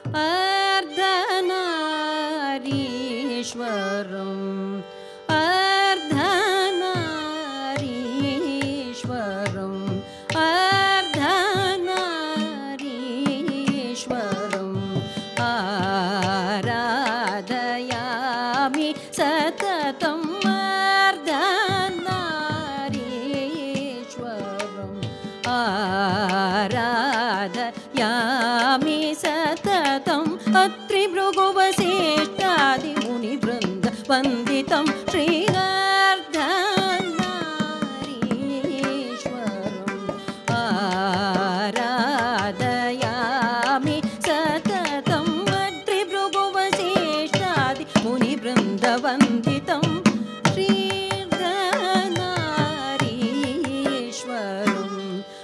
अर्धनारीश्वरम् अर्धनारीश्वरम् अर्धनारीश्वरम् आराधयामि सततम् अर्धनारीश्वरम् आराधयामि सततम् अत्रिभृगुवसिष्ठादिमुनिवृन्द वन्दितं श्री अर्धनारीश्वरम् आराधयामि सततम् अत्रिभृगुवसिष्ठादिमुनिवृन्द वन्दितं श्री अर्धनारीश्वरम्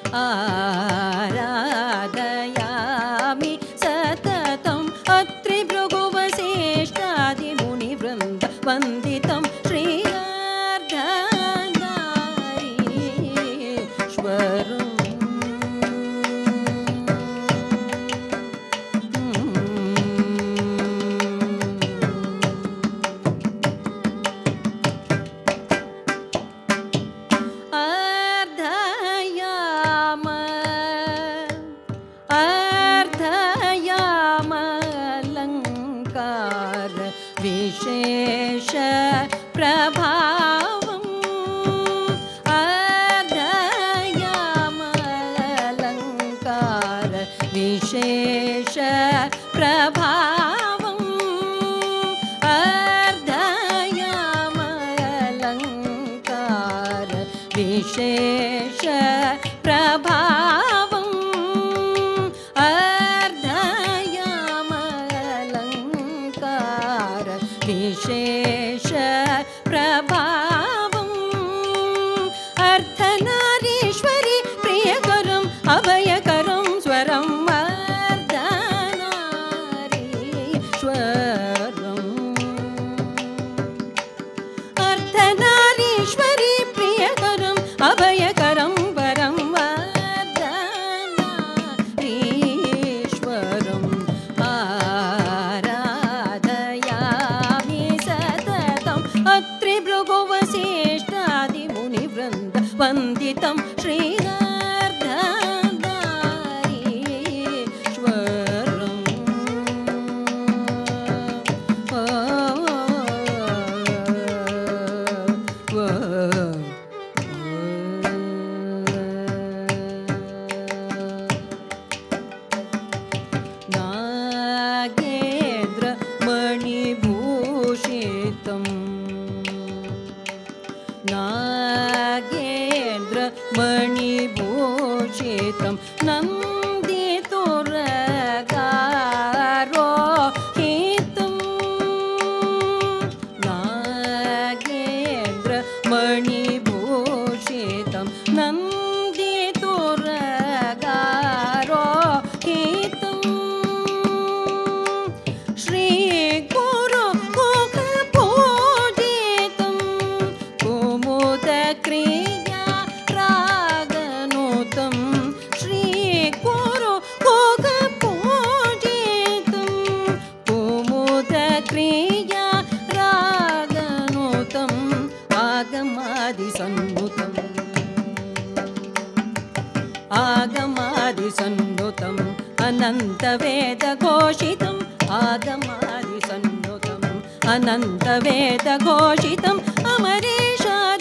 आराधयामि सततम् अत्रिभृगुवसिष्ठादिमुनिवृन्द वन्दितं श्री अर्धनारीश्वरम् अर्धयामलङ्कार विशेष प्रभावम् अर्धयामलङ्कार विशेष प्रभावम् अर्धयामलङ्कार विशेष प्रभावम् अर्धयामलङ्कार विशेष प्रभावम् अर्धनारीश्वरि प्रियकरम् अभयकरं स्वरम् अर्धनारीश्वरम् अर्धनारीश्वरि प्रियकरम् अभयकरं वरम् अर्धनारीश्वरम् आराधयामि सततम् अत्रिभृगुवसिष्ठादिमुनिवृन्द वन्दितं श्री अर्धनारीश्वरम् नागेन्द्रमणिभूषितं नागेन्द्रमणिभूषितं नन्दितुरगारोहितं नागेन्द्रमणिभूषितं नन्दितुरगारोहितं श्रीगुरुमुखपूजितं कुमुदक्रिया रागनुतं श्रीगुरुमुखपूजितं कुमुदक्रिया रागनुतम् आगमादिसन्नुतम् आगमादिसन्नुतम् अनन्तवेदघोषितम् आगमादिसन्नुतम् अनन्तवेदघोषितम् अमरेशादिनारायणं